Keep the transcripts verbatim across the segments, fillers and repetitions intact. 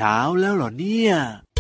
ช้าแล้วเหรอเนี่ย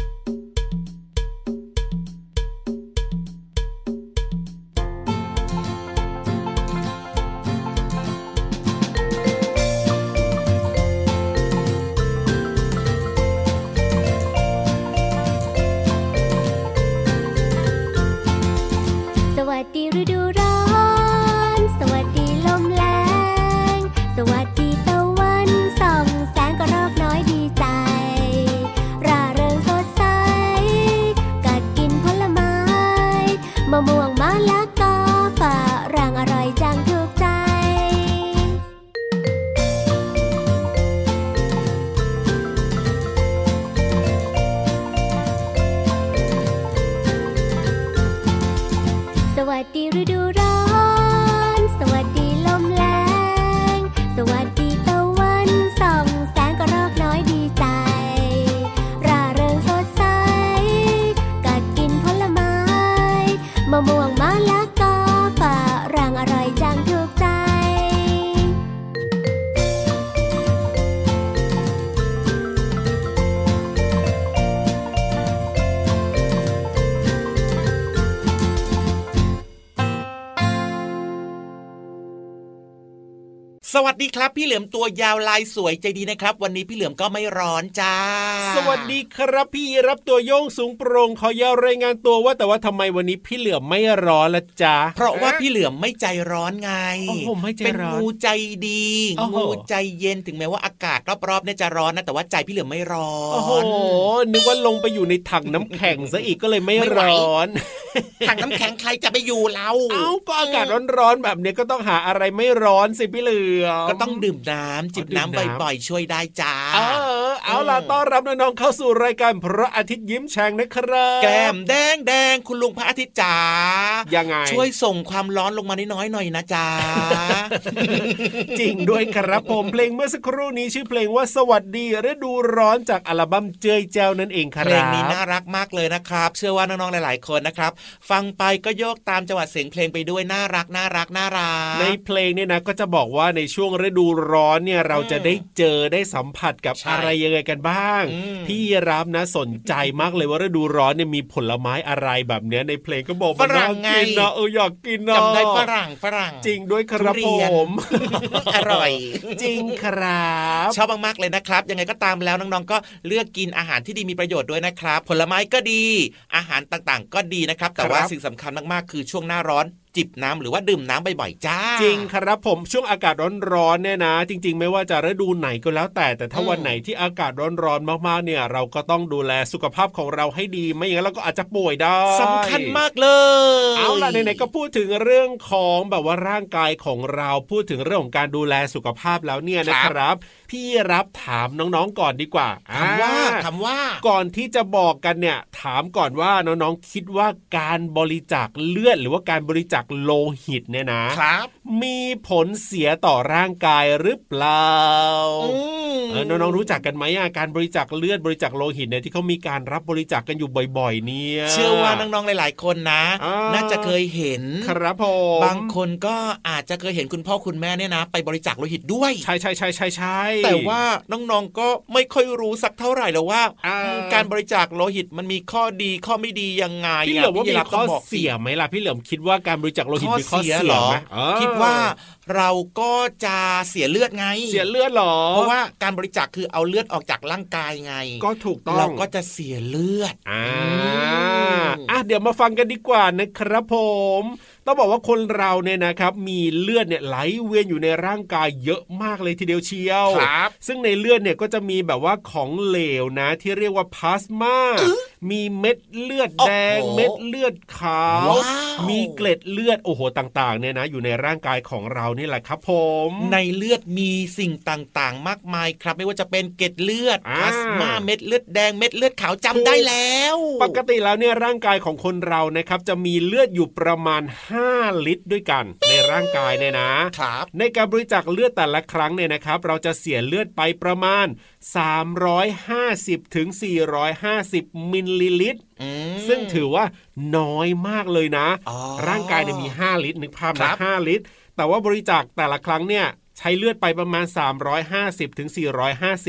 สวัสดีฤดูร้อนสวัสดีลมแรงสวัสดีตะวันส่องแสงกระรอกน้อยดีใจร่าเริงสดใสกัดกินผลไม้มะม่วงมะละกอฝรั่งอร่อยจังถูกใจสวัสดีฤดูร้อนสวัสดีลมแรงสวัสดีตะวันส่องแสงกระรอกน้อยดีใจร่าเริงสดใสกัดกินผลไม้มะม่วงมะละกอฝรั่งอร่อยจังถูกใจสวัสดีครับพี่เหลือมตัวยาวลายสวยใจดีนะครับวันนี้พี่เหลือมก็ไม่ร้อนจ้าสวัสดีครับพี่รับตัวโยงสูงโปร่งขอยาวรายงานตัวว่าแต่ว่าทำไมวันนี้พี่เหลือมไม่ร้อนละจ๊ะเพราะว่าพี่เหลือมไม่ใจร้อนไงโอ้โหไม่ใจร้อนเป็นงูใจดีงูใจเย็นถึงแม้ว่าอากาศรอบๆเนี่ยจะร้อนนะแต่ว่าใจพี่เหลือมไม่ร้อนโอ้โหนึกว่าลงไปอยู่ในถังน้ำแข็งซะอีกก็เลยไม่ร้อนถังน้ำแข็งใครจะไปอยู่เราเอ้าก็อากาศร้อนๆแบบนี้ก็ต้องหาอะไรไม่ร้อนสิพี่เหลือมก็ต้องดื่มน้ำจิบน้ำบ่อยๆช่วยได้จ้าเออเอาล่ะต้อนรับน้องๆเข้าสู่รายการพระอาทิตย์ยิ้มแฉ่งนะครับแก้มแดงแดงคุณลุงพระอาทิตย์จ๋ายังไงช่วยส่งความร้อนลงมาน้อยๆหน่อยนะจ๊ะจริงด้วยครับผมเพลงเมื่อสักครู่นี้ชื่อเพลงว่าสวัสดีฤดูร้อนจากอัลบั้มเจยแจ้วนั่นเองครับเพลงนี้น่ารักมากเลยนะครับเชื่อว่าน้องๆหลายๆคนนะครับฟังไปก็โยกตามจังหวะเสียงเพลงไปด้วยน่ารักน่ารักน่ารักในเพลงเนี่ยนะก็จะบอกว่าในช่วงฤดูร้อนเนี่ยเราจะได้เจอได้สัมผัสกับอะไรยังไงกันบ้างพี่รับนะสนใจมากเลยว่าฤดูร้อนเนี่ยมีผลไม้อะไรแบบเนี้ยในเพลงก็บอกฝรั่งไงเนาะเอออยากกินเนาะจำได้ฝรั่งฝรั่งจริงด้วยครับผมอร่อยจริงครับชอบมากๆเลยนะครับยังไงก็ตามแล้วน้องๆก็เลือกกินอาหารที่ดีมีประโยชน์ด้วยนะครับผลไม้ก็ดีอาหารต่างๆก็ดีนะครับแต่ว่าสิ่งสำคัญมากๆคือช่วงหน้าร้อนจิบน้ำหรือว่าดื่มน้ำบ่อยๆจ้าจริงครับผมช่วงอากาศร้อนๆเนี่ยนะจริงๆไม่ว่าจะฤดูไหนก็แล้วแต่แต่ถ้าวันไหนที่อากาศร้อนๆมากๆเนี่ยเราก็ต้องดูแลสุขภาพของเราให้ดีไม่อย่างนั้นเราก็อาจจะป่วยได้สำคัญมากเลยเอาล่ะไหนๆก็พูดถึงเรื่องของแบบว่าร่างกายของเราพูดถึงเรื่องของการดูแลสุขภาพแล้วเนี่ยนะครับพี่รับถามน้องๆก่อนดีกว่าถามว่าถามว่าก่อนที่จะบอกกันเนี่ยถามก่อนว่าน้องๆคิดว่าการบริจาคเลือดหรือว่าการบริจาคโลหิตเนี่ยนะครับมีผลเสียต่อร่างกายหรือเปล่าเออน้องๆรู้จักกันไหมการบริจาคเลือดบริจาคโลหิตเนี่ยที่เขามีการรับบริจาคกันอยู่บ่อยๆเนี่ยเชื่อว่าน้องๆหลายๆคนนะน่าจะเคยเห็นครับผมบางคนก็อาจจะเคยเห็นคุณพ่อคุณแม่เนี่ยนะไปบริจาคโลหิตด้วยใช่ใช่ใช่ใช่ใช่แต่ว่าน้องๆก็ไม่ค่อยรู้สักเท่าไหร่แล้วว่าการบริจาคโลหิตมันมีข้อดีข้อไม่ดียังไงพี่เหลือมว่ามีข้อเสียไหมล่ะพี่เหลือมคิดว่าการบริจาคโลหิตมีข้อเสียไหมคิดว่าเราก็จะเสียเลือดไงเสียเลือดหรอเพราะว่าการบริจาคคือเอาเลือดออกจากร่างกายไงก็ถูกต้องเราก็จะเสียเลือดอ่าอ่ะเดี๋ยวมาฟังกันดีกว่านะครับผมต้องบอกว่าคนเราเนี่ยนะครับมีเลือดเนี่ยไหลเวียนอยู่ในร่างกายเยอะมากเลยทีเดียวเชียวซึ่งในเลือดเนี่ยก็จะมีแบบว่าของเหลวนะที่เรียกว่าพลาสมามีเม็ดเลือดแดงเม็ดเลือดขาวมีเกล็ดเลือดโอ้โหต่างๆเนี่ยนะอยู่ในร่างกายของเรานี่แหละครับผมในเลือดมีสิ่งต่างๆมากมายครับไม่ว่าจะเป็นเกล็ดเลือดพลาสมาเม็ดเลือดแดงเม็ดเลือดขาวจำได้แล้วปกติแล้วเนี่ยร่างกายของคนเรานะครับจะมีเลือดอยู่ประมาณห้าลิตรด้วยกันในร่างกายเนี่ยนะครับในการบริจาคเลือดแต่ละครั้งเนี่ยนะครับเราจะเสียเลือดไปประมาณสามร้อยห้าสิบถึงสี่ร้อยห้าสิบมิลลิลิตรซึ่งถือว่าน้อยมากเลยนะร่างกายเนี่ยมีห้าลิตรนึกภาพนะห้าลิตรแต่ว่าบริจาคแต่ละครั้งเนี่ยใช้เลือดไปประมาณสามร้อยห้าสิบถึงสี่ร้อยห้าสิบ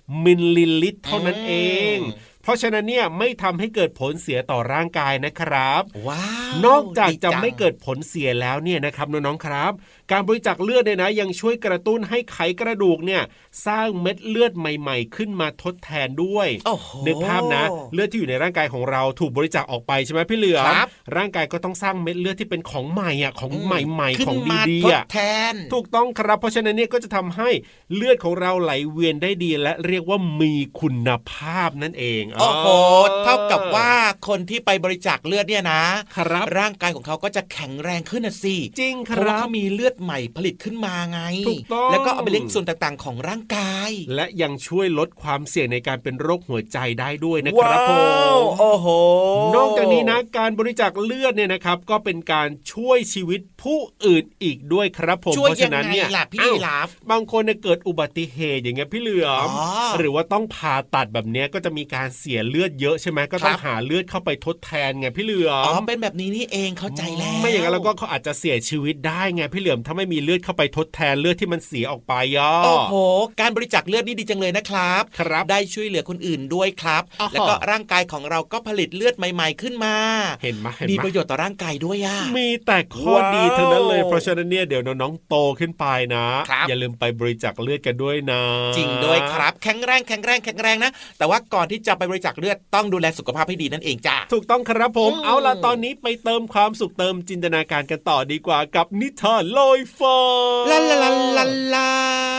มิลลิลิตรเท่านั้นเองเพราะฉะนั้นเนี่ยไม่ทำให้เกิดผลเสียต่อร่างกายนะครับว้าวนอกจากจะไม่เกิดผลเสียแล้วเนี่ยนะครับน้องๆครับการบริจาคเลือดเนี่ยนะยังช่วยกระตุ้นให้ไขกระดูกเนี่ยสร้างเม็ดเลือดใหม่ๆขึ้นมาทดแทนด้วยนึกภาพนะเลือดที่อยู่ในร่างกายของเราถูกบริจาคออกไปใช่ไหมพี่เหลือมร่างกายก็ต้องสร้างเม็ดเลือดที่เป็นของใหม่อ่ะของใหม่ๆของดีๆอ่ะแทนถูกต้องครับเพราะฉะนั้นเนี่ยก็จะทำให้เลือดของเราไหลเวียนได้ดีและเรียกว่ามีคุณภาพนั่นเองโอ้โหเท่ากับว่าคนที่ไปบริจาคเลือดเนี่ยนะครับร่างกายของเขาก็จะแข็งแรงขึ้นนะสิจริงครับเพราะว่าเขามีเลือดใหม่ผลิตขึ้นมาไงแล้วก็เอาไปเลี้ยงส่วนต่างๆของร่างกายและยังช่วยลดความเสี่ยงในการเป็นโรคหัวใจได้ด้วยนะครับผมโอ้โหนอกจากนี้นะการบริจาคเลือดเนี่ยนะครับก็เป็นการช่วยชีวิตผู้อื่นอีกด้วยครับผมเพราะฉะนั้นเนี่ยพี่ลาบบางคนเนี่ยเกิดอุบัติเหตุอย่างเงี้ยพี่เหลือมหรือว่าต้องผ่าตัดแบบเนี้ยก็จะมีการเสียเลือดเยอะใช่ไหมก็ต้องหาเลือดเข้าไปทดแทนไงพี่เหลือมอ๋อเป็นแบบนี้นี่เองเข้าใจแล้วไม่อย่างนั้นแล้วก็เขาอาจจะเสียชีวิตได้ไงพี่เหลือมถ้าไม่มีเลือดเข้าไปทดแทนเลือดที่มันเสียออกไปย่อโอ้โหการบริจาคเลือดนี่ดีจังเลยนะครับครับได้ช่วยเหลือคนอื่นด้วยครับแล้วก็ร่างกายของเราก็ผลิตเลือดใหม่ๆขึ้นมาเห็นไหมมีประโยชน์ต่อร่างกายด้วยอ่ะมีแต่ข้อดีทั้งนั้นเลยเพราะฉะนั้นเนี่ยเดี๋ยวน้องๆโตขึ้นไปนะอย่าลืมไปบริจาคเลือดกันด้วยนะจริงด้วยครับแข็งแรงแข็งแรงแข็งแรงนะแต่ว่าก่อนที่จะไปบริจาคเลือดต้องดูแลสุขภาพให้ดีนั่นเองจ้าถูกต้องครับผมเอาล่ะตอนนี้ไปเติมความสุขเติมจินตนาการกันต่อดีกว่ากับนิทานลอยฟ้าลาลาลาลาลา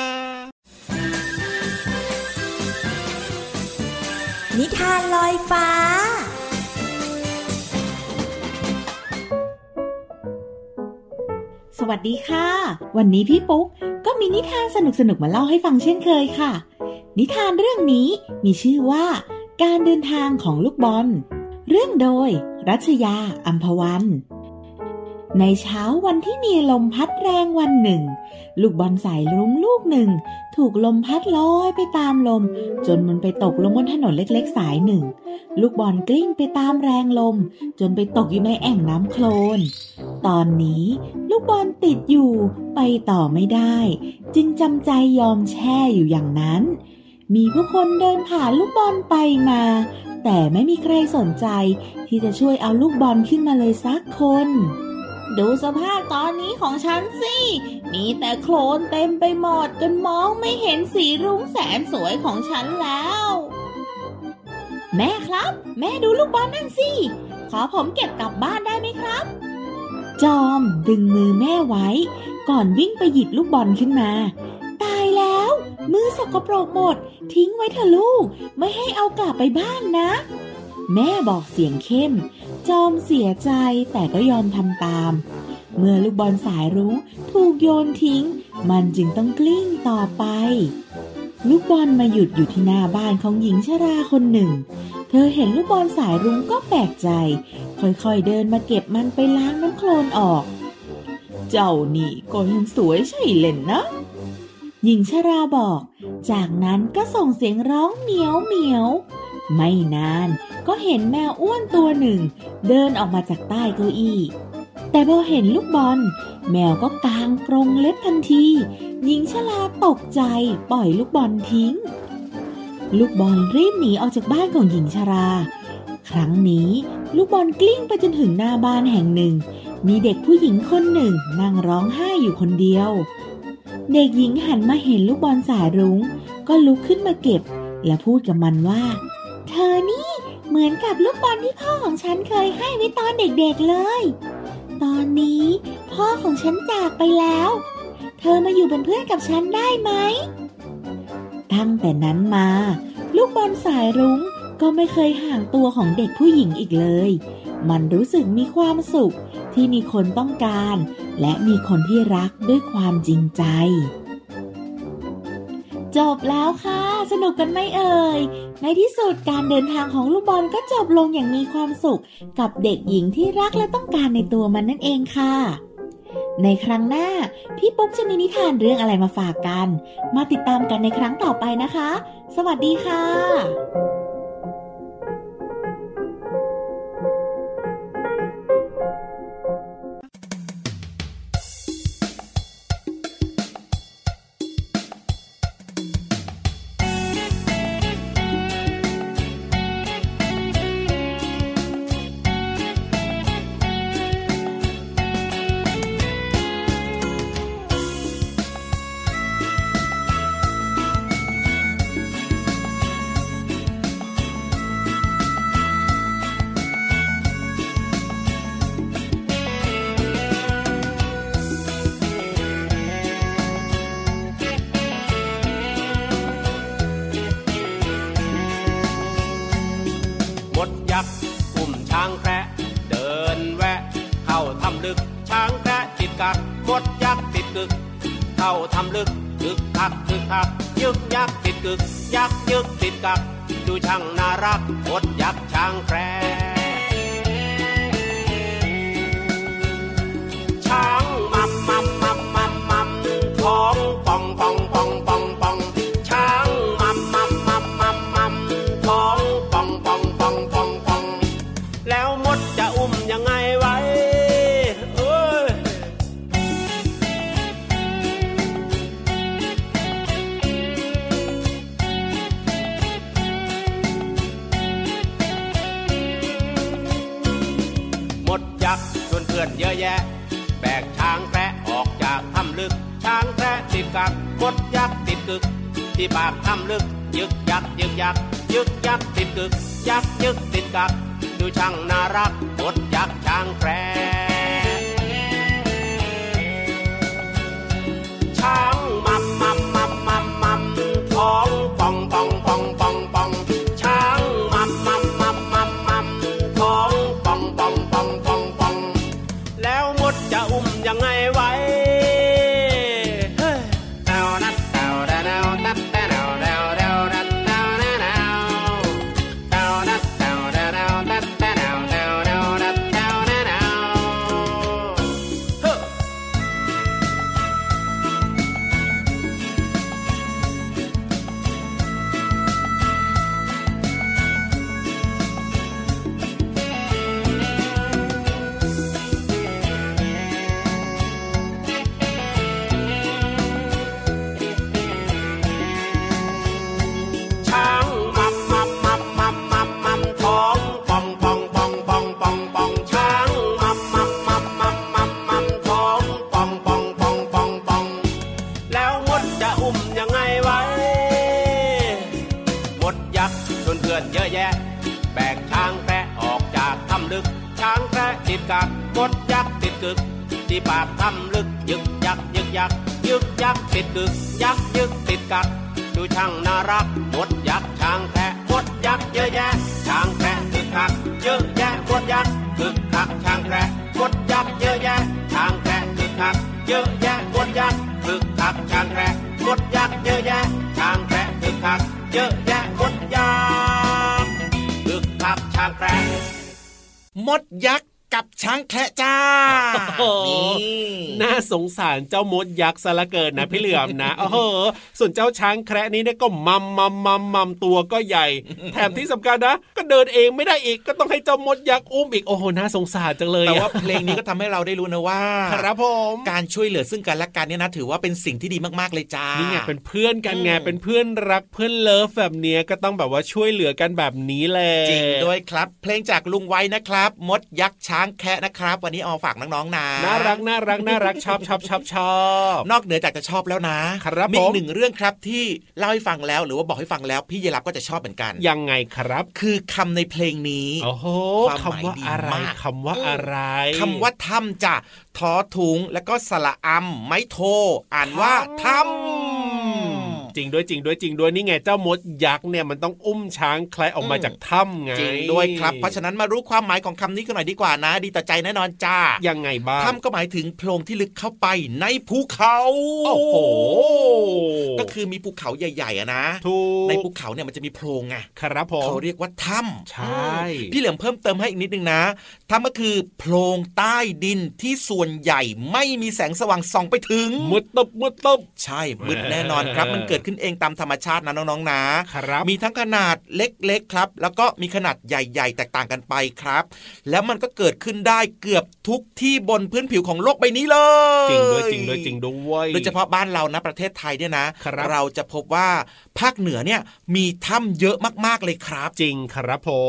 นิทานลอยฟ้าสวัสดีค่ะวันนี้พี่ปุ๊กก็มีนิทานสนุกๆมาเล่าให้ฟังเช่นเคยค่ะนิทานเรื่องนี้มีชื่อว่าการเดินทางของลูกบอลเรื่องโดยรัชยาอัมพวันในเช้าวันที่มีลมพัดแรงวันหนึ่งลูกบอลสายรุ้งลูกหนึ่งถูกลมพัดลอยไปตามลมจนมันไปตกลงบนถนนเล็กๆสายหนึ่งลูกบอลกลิ้งไปตามแรงลมจนไปตกอยู่ในแอ่งน้ำโคลนตอนนี้ลูกบอลติดอยู่ไปต่อไม่ได้จึงจำใจยอมแช่อยู่อย่างนั้นมีผู้คนเดินผ่านลูกบอลไปมาแต่ไม่มีใครสนใจที่จะช่วยเอาลูกบอลขึ้นมาเลยสักคนดูสภาพตอนนี้ของฉันสิมีแต่โคลนเต็มไปหมดจนมองไม่เห็นสีรุ้งแสนสวยของฉันแล้วแม่ครับแม่ดูลูกบอลนั่นสิขอผมเก็บกลับบ้านได้ไหมครับจอมดึงมือแม่ไว้ก่อนวิ่งไปหยิบลูกบอลขึ้นมาตายแล้วมือสกปรกหมดทิ้งไว้เถอะลูกไม่ให้เอากลับไปบ้านนะแม่บอกเสียงเข้มจอมเสียใจแต่ก็ยอมทำตามเมื่อลูกบอลสายรุ้งถูกโยนทิ้งมันจึงต้องกลิ้งต่อไปลูกบอลมาหยุดอยู่ที่หน้าบ้านของหญิงชราคนหนึ่งเธอเห็นลูกบอลสายรุ้งก็แปลกใจค่อยๆเดินมาเก็บมันไปล้างน้ำโคลนออกเจ้านี่ก็ยังสวยใช่เล่นนะหญิงชราบอกจากนั้นก็ส่งเสียงร้องเหมียวเหมียวไม่นานก็เห็นแมวอ้วนตัวหนึ่งเดินออกมาจากใต้เก้าอี้แต่พอเห็นลูกบอลแมวก็กางกรงเล็บทันทีหญิงชราตกใจปล่อยลูกบอลทิ้งลูกบอลรีบหนีออกจากบ้านของหญิงชราครั้งนี้ลูกบอลกลิ้งไปจนถึงหน้าบ้านแห่งหนึ่งมีเด็กผู้หญิงคนหนึ่งนั่งร้องไห้อยู่คนเดียวเด็กหญิงหันมาเห็นลูกบอลสายรุ้งก็ลุกขึ้นมาเก็บและพูดกับมันว่าเธอนี่เหมือนกับลูกบอลที่พ่อของฉันเคยให้ไว้ตอนเด็กๆเลยตอนนี้พ่อของฉันจากไปแล้วเธอมาอยู่เป็นเพื่อนกับฉันได้ไหมตั้งแต่นั้นมาลูกบอลสายรุ้งก็ไม่เคยห่างตัวของเด็กผู้หญิงอีกเลยมันรู้สึกมีความสุขที่มีคนต้องการและมีคนที่รักด้วยความจริงใจจบแล้วค่ะสนุกกันไหมเอ่ยในที่สุดการเดินทางของลูกบอลก็จบลงอย่างมีความสุขกับเด็กหญิงที่รักและต้องการในตัวมันนั่นเองค่ะในครั้งหน้าพี่ปุ๊กจะมีนิทานเรื่องอะไรมาฝากกันมาติดตามกันในครั้งต่อไปนะคะสวัสดีค่ะช้างแคระติดกักมดยักษ์ติดกึกเข้าทำลึกคึกคักคึกคักยึกยักษ์ติดกึกยักษ์ยึกติดกักดูช่างน่ารักมดยักษ์ช้างแคระช้างมัมมัมมัมมัมมัมท้องป่องป่องป่องป่องป่องช้างมัมมัมมัมมัมมัมท้องป่องป่องป่องป่องป่องแล้วมดจะอุ้มยังไงไว้เอ้ยมดยักษ์ชวนเพื่อนเยอะแยะแบกช้างแคระออกจากถ้ำลึกช้างแคระติดกักมดยักษ์ติดกึกที่ปากถ้ำลึกยึกยักยึกยักยึกยักติดกึกยักยึกติดกักดูช่างน่ารักมดยักษ์ช้างแคระช้างมัมมัมมัมมัมมัมท้องป่องป่องป่องป่องป่องช้างมัมมัมมัมมัมมัมท้องป่องป่องป่องป่องป่องแล้วมดจะอุ้มยังไงไว้เฮ้ยแนวนัดแนวแนวแนวนัดแนวแนวแนวนัดแนวแนวแนวแนวนัดแนวแนวแนวนัดแนวแนวแนวนัดแนวแนวแนวเฮ้ช้างมัมมัมมัมมัมมัมมัมท้องป่องป่องป่องป่องป่องป่องช้างมัมมัมมัมมัมมัมมัมท้องป่องป่องป่องป่องป่องแล้วมดจะอุ้มยังไงไว้มดยักษ์ชวนเพื่อนเยอะแยะแบกช้างแคระออกจากถ้ำลึกช้างแคระติดกักมดยักษ์ติดกึกที่ปากถ้ำลึกยึกยักยึกยักยึกยักติดกึกยักยึกติดกักดูช่างน่ารักมดยักษ์ช้างแคระมดยักษ์เยอะแยะช้างแคระคึกคักเยอะแยะมดยักษ์คึกคักช้างแคระมดยักษ์เยอะแยะช้างแคระคึกคักเยอะแยะมดยักษ์คึกคักช้างแคระมดยักษ์เยอะแยะช้างแคระคึกคักเยอะแยะมดยักษ์คึกคักช้างแคระมดยักษ์กับช้างแคระจ้านี่น่าสงสารเจ้ามดยักษ์ซะละเกินนะพี่เหลือมนะโอ้โหส่วนเจ้าช้างแคระนี้เนี่ยก็มัมมัมมัมมัมตัวก็ใหญ่แถมที่สำคัญนะก็เดินเองไม่ได้อีกก็ต้องให้เจ้ามดยักษ์อุ้มอีกโอ้โหน่าสงสารจังเลยแต่ว่าเพลงนี้ก็ทำให้เราได้รู้นะว่าครับผมการช่วยเหลือซึ่งกันและกันเนี่ยนะถือว่าเป็นสิ่งที่ดีมากๆเลยจ้านี่ไงเป็นเพื่อนกันไงเป็นเพื่อนรักเพื่อนเลิฟแบบนี้ก็ต้องแบบว่าช่วยเหลือกันแบบนี้แหละจริงด้วยครับเพลงจากลุงไว้นะครับมดยักษ์ช้างแคระนะครับวันนี้เอาฝากน้องๆนะน่ารักน่ารักน่ารักชอบชอบชอบชอบนอกเหนือจากจะชอบแล้วนะครับมีหนึ่งเรื่องครับที่เล่าให้ฟังแล้วหรือว่าบอกให้ฟังแล้วพี่ยีรับก็จะชอบเหมือนกันยังไงครับคือคำในเพลงนี้โอ้โหคำว่าอะไรคำว่าอะไรคำว่าถ้ำจ้ะทอถุงแล้วก็สระอำไม้โทอ่านว่าถ้ำจริงด้วยจริงด้วยจริงด้วยนี่ไงเจ้ามดยักษ์เนี่ยมันต้องอุ้มช้างแคระออกมาจากถ้ำไงจริงด้วยครับเพราะฉะนั้นมารู้ความหมายของคำนี้กันหน่อยดีกว่านะดีต่อใจแน่นอนจ้ายังไงบ้างถ้ำก็หมายถึงโพรงที่ลึกเข้าไปในภูเขาโอ้โหก็คือมีภูเขาใหญ่ๆอะนะในภูเขาเนี่ยมันจะมีโพรงไงครับผมเขาเรียกว่าถ้ำใช่พี่เหลือมเพิ่มเติมให้อีกนิดนึงนะถ้ำก็คือโพรงใต้ดินที่ส่วนใหญ่ไม่มีแสงสว่างส่องไปถึงมืดตึบมืดตึบใช่มืดแน่นอนครับมันเกิดขึ้นเองตามธรรมชาตินะน้องๆนะมีทั้งขนาดเล็กๆครับแล้วก็มีขนาดใหญ่ๆแตกต่างกันไปครับแล้วมันก็เกิดขึ้นได้เกือบทุกที่บนพื้นผิวของโลกใบนี้เลยจริงด้วยจริงด้วยจริงด้วยโดยเฉพาะบ้านเรานะประเทศไทยเนี่ยนะเราจะพบว่าภาคเหนือเนี่ยมีถ้ำเยอะมากๆเลยครับจริงครับผม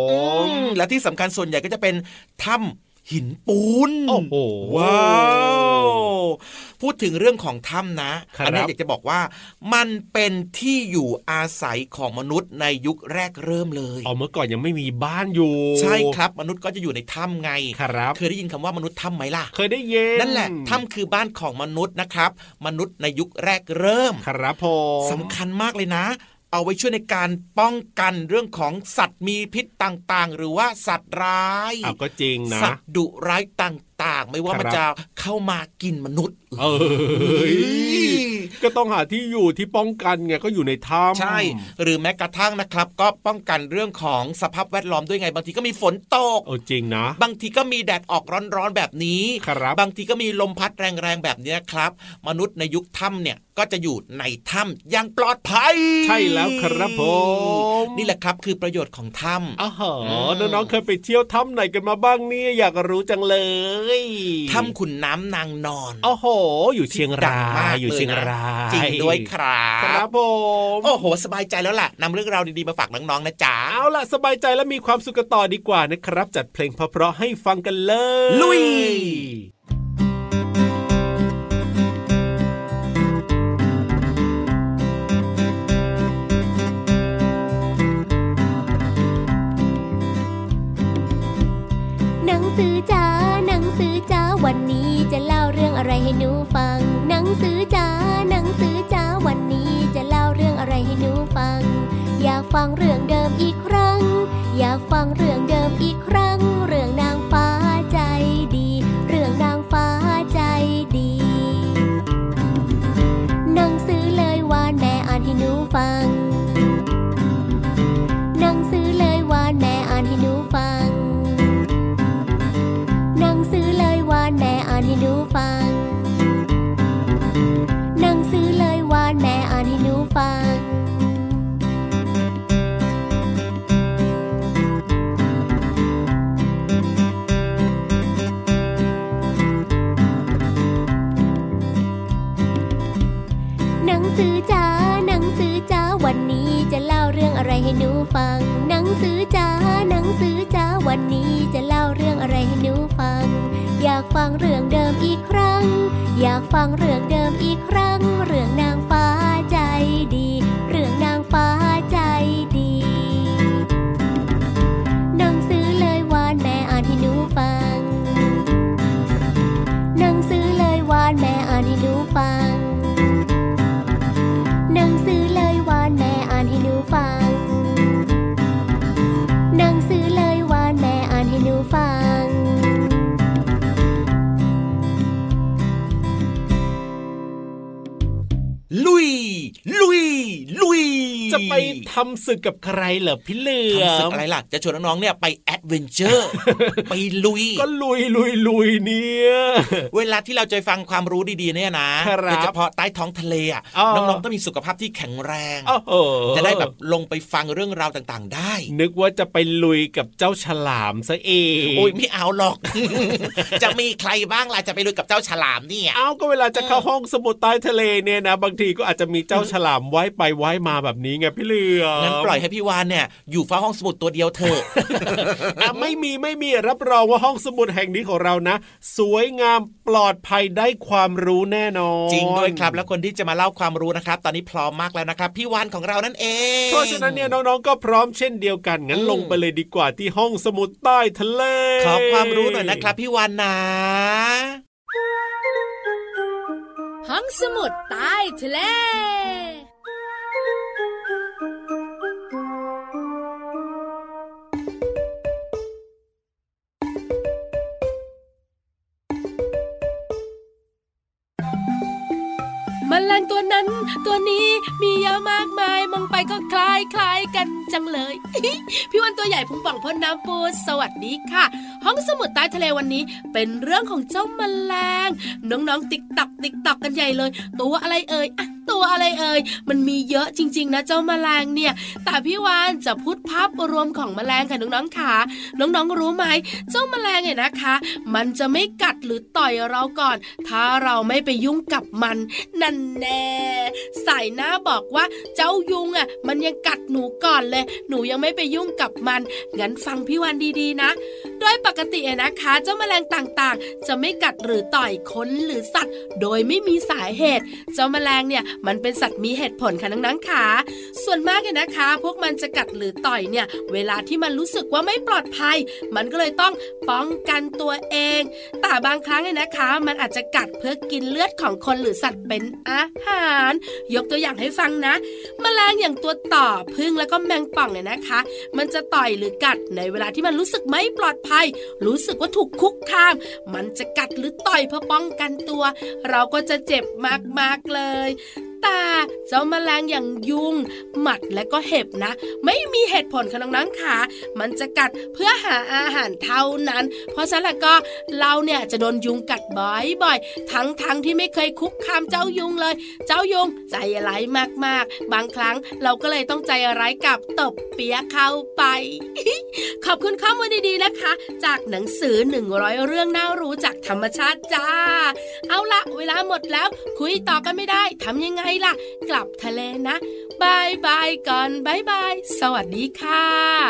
และที่สำคัญส่วนใหญ่ก็จะเป็นถ้ำหินปูนโอ้โหว้าวพูดถึงเรื่องของถ้ำนะอันนี้อยากจะบอกว่ามันเป็นที่อยู่อาศัยของมนุษย์ในยุคแรกเริ่มเลยอ๋อเมื่อก่อนยังไม่มีบ้านอยู่ใช่ครับมนุษย์ก็จะอยู่ในถ้ำไงครับเคยได้ยินคำว่ามนุษย์ถ้ำไหมล่ะเคยได้ยินนั่นแหละถ้ำคือบ้านของมนุษย์นะครับมนุษย์ในยุคแรกเริ่มครับผมสำคัญมากเลยนะเอาไว้ช่วยในการป้องกันเรื่องของสัตว์มีพิษต่างๆหรือว่าสัตว์ร้ายอ้าวก็จริงนะสัตว์ดุร้ายตต่างๆไม่ว่ามันจะเข้ามากินมนุษย์เอ้ยก็ต้องหาที่อยู่ที่ป้องกันไงก็อยู่ในถ้ำใช่หรือแม้กระทั่งนะครับก็ป้องกันเรื่องของสภาพแวดล้อมด้วยไงบางทีก็มีฝนตกโอ้จริงนะบางทีก็มีแดดออกร้อนๆแบบนี้บางทีก็มีลมพัดแรงๆแบบนี้ครับมนุษย์ในยุคถ้ำเนี่ยก็จะอยู่ในถ้ำอย่างปลอดภัยใช่แล้วครับผมนี่แหละครับคือประโยชน์ของถ้ำอ๋อน้องๆเคยไปเที่ยวถ้ำไหนกันมาบ้างนี่อยากรู้จังเลยถ้ำขุนน้ำนางนอนโอ้โหอยู่เชียงรายอยู่เชียงรายจริงด้วยครับครับผมโอ้โหสบายใจแล้วล่ะนำเรื่องราวดีๆมาฝากน้องๆนะจ๊ะเอาล่ะสบายใจแล้วมีความสุขต่อดีกว่านะครับจัดเพลงเพราะๆให้ฟังกันเลยลุยหนังสือจ๋าหนังสือจ๋าวันนี้จะเล่าเรื่องอะไรให้หนูฟังหนังสือจ๋าหนังสือจ๋าวันนี้จะเล่าเรื่องอะไรให้หนูฟังอยากฟังเรื่องเดิมอีกครั้งอยากฟังเรื่องเดิมอีกครั้งเรื่องนางฟ้าใจดีเรื่องนางฟ้าใจดีหนังสือเลยวานแม่อ่านให้หนูฟังหนังสือเลยวานแม่อ่านให้หนูฟังหนังสือเลยวานแม่อ่านให้หนูฟังหนังสือเลยวานแม่อ่านให้หนูฟังหนังสือจ๋าหนังสือจ๋าวันนี้จะเล่าเรื่องอะไรให้หนูฟังหนังสือจ๋าหนังสือจ๋าวันนี้จะเล่าเรื่องอะไรให้หนูฟังอยากฟังเรื่องเดิมอีกครั้งอยากฟังเรื่องเดิมอีกครั้งเรื่องนางฟ้าใจดีเรื่องนางฟ้าใจดีหนังสือเลยวานแม่อ่านให้หนูฟังหนังสือเลยวานแม่อ่านให้หนูฟังหนังสือเลยวานแม่อ่านให้หนูฟังหนังสือเลยวานแม่อ่านให้หนูฟังลุยลุยลุยจะไปทำศึกกับใครเหรอพี่เหลือมทำศึกอะไรล่ะจะชวนน้องๆเนี่ยไปแอดเวนเจอร์ไปลุยก็ลุยลุยลุยเนี่ยเวลาที่เราจะฟังความรู้ดีๆเนี่ยนะโดยเฉพาะใต้ท้องทะเลอ่ะน้องๆต้องมีสุขภาพที่แข็งแรงจะได้แบบลงไปฟังเรื่องราวต่างๆได้นึกว่าจะไปลุยกับเจ้าฉลามซะเองโอ้ยไม่เอาหรอก จะมีใครบ้างล่ะจะไปลุยกับเจ้าฉลามเนี่ยเอาก็เวลาจะเข้าห้องสมุดใต้ทะเลเนี่ยนะบางทีก็อาจจะมีเจ้าฉลามไว้ไปไว้มาแบบนี้ไงพี่เหลือมงั้นปล่อยให้พี่วานเนี่ยอยู่เฝ้าห้องสมุดตัวเดียวเถอะไม่มีไม่มีรับรองว่าห้องสมุดแห่งนี้ของเรานะสวยงามปลอดภัยได้ความรู้แน่นอนจริงด้วยครับแล้วคนที่จะมาเล่าความรู้นะครับตอนนี้พร้อมมากแล้วนะครับพี่วานของเรานั่นเองเพราะฉะนั้นเนี่ยน้องๆก็พร้อมเช่นเดียวกันงั้นลงไปเลยดีกว่าที่ห้องสมุดใต้ทะเลขอความรู้หน่อยนะครับพี่วานนะห้องสมุดใต้ทะเลแมลงตัวนั้นตัวนี้มีเยอะมากมายมองไปก็คล้ายคล้ายกันจังเลย พี่วันตัวใหญ่พุงป่องพ่นน้ำปูสวัสดีค่ะห้องสมุดใต้ทะเลวันนี้เป็นเรื่องของเจ้าแมลงน้องๆติ๊กตักติ๊กตักกันใหญ่เลยตัวอะไรเอ่ยอะตัวอะไรเอ่ยมันมีเยอะจริงๆนะเจ้าแมลงเนี่ยแต่พี่วานจะพูดภาพรวมของแมลงค่ะน้องๆค่ะน้องๆรู้ไหมเจ้าแมลงเนี่ยนะคะมันจะไม่กัดหรือต่อยเราก่อนถ้าเราไม่ไปยุ่งกับมันนั่นแน่ใส่หน้าบอกว่าเจ้ายุงอ่ะมันยังกัดหนูก่อนเลยหนูยังไม่ไปยุ่งกับมันงั้นฟังพี่วานดีๆนะโดยปกตินะคะเจ้าแมลงต่างๆจะไม่กัดหรือต่อยคนหรือสัตว์โดยไม่มีสาเหตุเจ้าแมลงเนี่ยมันเป็นสัตว์มีเหตุผลค่ะน้องๆค่ะส่วนมากเนี่ยนะคะพวกมันจะกัดหรือต่อยเนี่ยเวลาที่มันรู้สึกว่าไม่ปลอดภัยมันก็เลยต้องป้องกันตัวเองแต่บางครั้งเนี่ยนะคะมันอาจจะกัดเพื่อกินเลือดของคนหรือสัตว์เป็นอาหารยกตัวอย่างให้ฟังนะแมลงอย่างตัวต่อผึ้งแล้วก็แมงป่องเนี่ยนะคะมันจะต่อยหรือกัดในเวลาที่มันรู้สึกไม่ปลอดภัยรู้สึกว่าถูกคุกคามมันจะกัดหรือต่อยเพื่อป้องกันตัวเราก็จะเจ็บมากๆเลยแต่เจ้าแมลงอย่างยุงหมัดและก็เห็บนะไม่มีเหตุผลค่ะน้องๆค่ะมันจะกัดเพื่อหาอาหารเท่านั้นเพราะฉะนั้นก็เราเนี่ยจะโดนยุงกัดบ่อยๆทั้งๆ ท, ที่ไม่เคยคุกคามเจ้ายุงเลยเจ้ายุงใจร้ายมากๆบางครั้งเราก็เลยต้องใจร้ายกับตบเปี๊ยะเข้าไป ขอบคุณข้อมูลดีๆนะคะจากหนังสือหนึ่งร้อยเรื่องน่ารู้จากธรรมชาติจ้าเอาละเวลาหมดแล้วคุยต่อกันไม่ได้ทำยังไงล่ะกลับทะเลนะบายบายก่อนบายบายสวัสดีค่ะ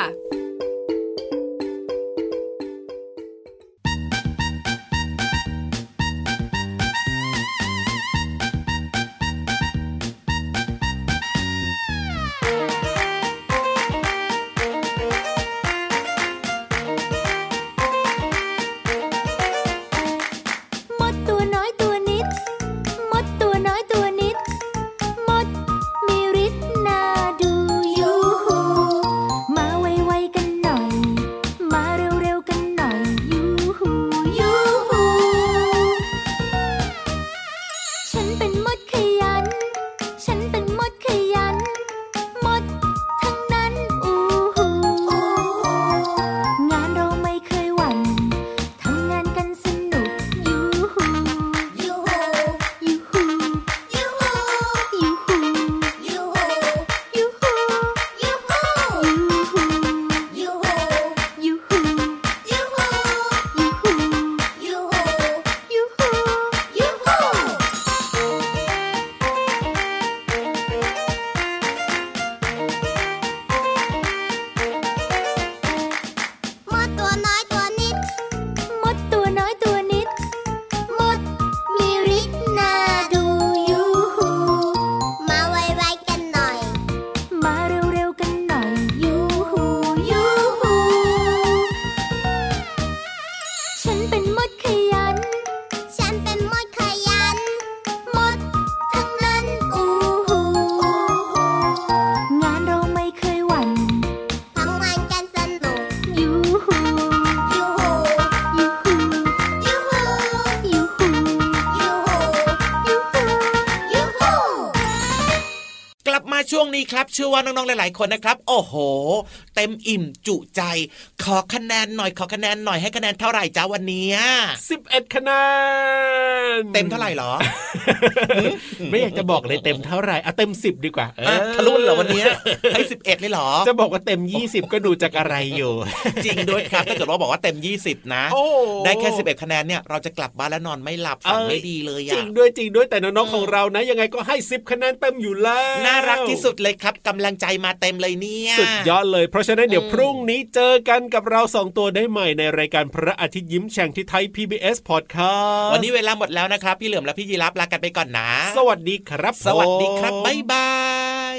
ช่วงนี้ครับเชื่อว่าน้องๆหลายๆคนนะครับโอ้โหเต็มอิ่มจุใจขอคะแนนหน่อยขอคะแนนหน่อยให้คะแนนเท่าไหร่จ้าวันนี้สิบเอ็ดคะแนนเต็มเท่าไหร่หรอไม่อยากจะบอกเลยเต็มเท่าไหร่เอาเต็มสิบดีกว่าเออทะลุเหรอวันนี้ให้สิบเอ็ดเลยเหรอจะบอกว่าเต็มยี่สิบก็ดูจากอะไรอยู่จริงด้วยครับถ้าเกิดว่าบอกว่าเต็มยี่สิบนะได้แค่สิบเอ็ดคะแนนเนี่ยเราจะกลับบ้านแล้วนอนไม่หลับฝันไม่ดีเลยอ่ะจริงด้วยจริงด้วยแต่น้องๆของเรานะยังไงก็ให้สิบคะแนนเต็มอยู่แล้วน่ารักที่สุดเลยครับกำลังใจมาเต็มเลยเนี่ยสุดยอดเลยเพราะฉะนั้นเดี๋ยวพรุ่งนี้เจอกันกับเราสองตัวได้ใหม่ในรายการพระอาทิตย์ยิ้มแฉ่งที่ไทย พี บี เอส Podcast วันนี้เวลาหมดแล้วนะครับพี่เหลือมและพี่ยีรับลากันไปก่อนนะสวัสดีครับสวัสดีครับบ๊ายบาย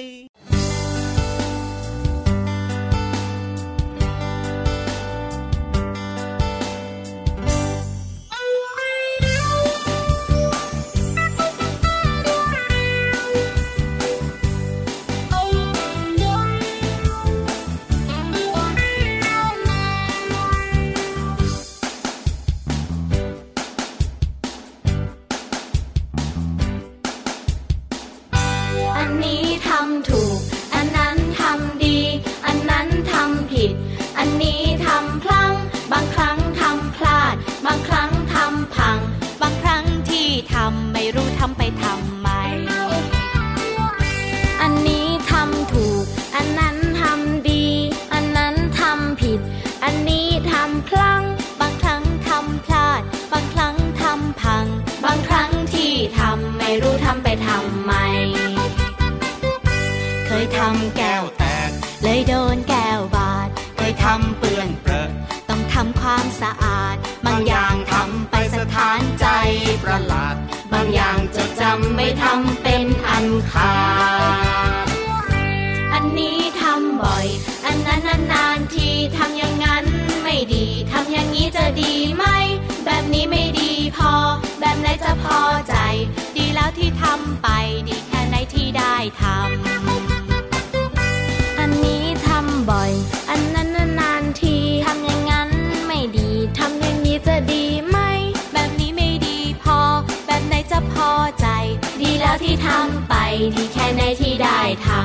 ไม่ทำเป็นอันขาดอันนี้ทำบ่อยอันนั้นนานๆทีทำอย่างนั้นไม่ดีทำอย่างนี้จะดีไหมแบบนี้ไม่ดีพอแบบไหนจะพอใจดีแล้วที่ทำไปดีแค่ไหนที่ได้ทำอันนี้ทำบ่อยอันนั้นนานๆทีทำอย่างนั้นไม่ดีทำอย่างนี้จะดีไหมแบบนี้ไม่ดีพอแบบไหนจะพอใจดีแล้วที่ทำไปดีแค่ไหนที่ได้ทำ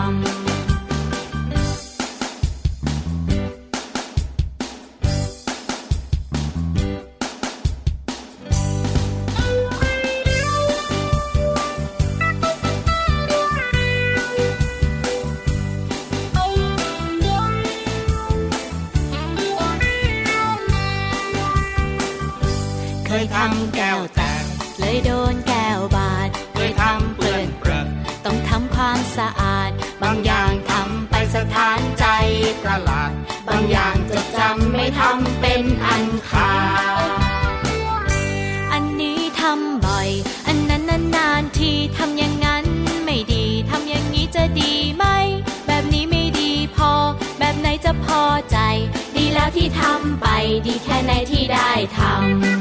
เคยทำแก้วแตกเลยโดนแก้วบาดเคยทำเปื้อนเปรอะต้องทำความสะอาดบางอย่างทำไปสถานใจประหลาดบางอย่างจดจำไม่ทำเป็นอันขาดอันนี้ทำบ่อยอันนั้นนานๆทีทำอย่างนั้นไม่ดีทำอย่างนี้จะดีไหมแบบนี้ไม่ดีพอแบบไหนจะพอใจดีแล้วที่ทำไปดีแค่ไหนที่ได้ทำ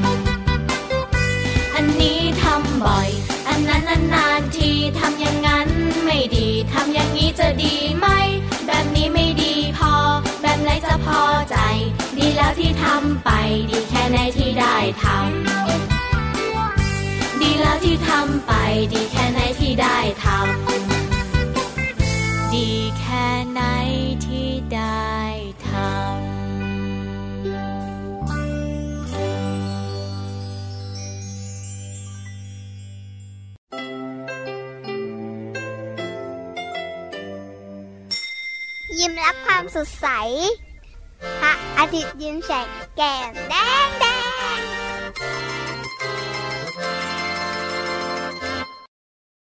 อันนี้ทำบ่อยอันนั้นนานๆทีทำอย่างนั้นไม่ดีทำอย่างนี้จะดีไหมแบบนี้ไม่ดีพอแบบไหนจะพอใจดีแล้วที่ทำไปดีแค่ไหนที่ได้ทำดีแล้วที่ทำไปดีแค่ไหนที่ได้ทำดีแค่ไหนที่ได้ทำยิ้มรับความสดใสพระอาทิตย์ยิ้มแฉกแก้มแดงแด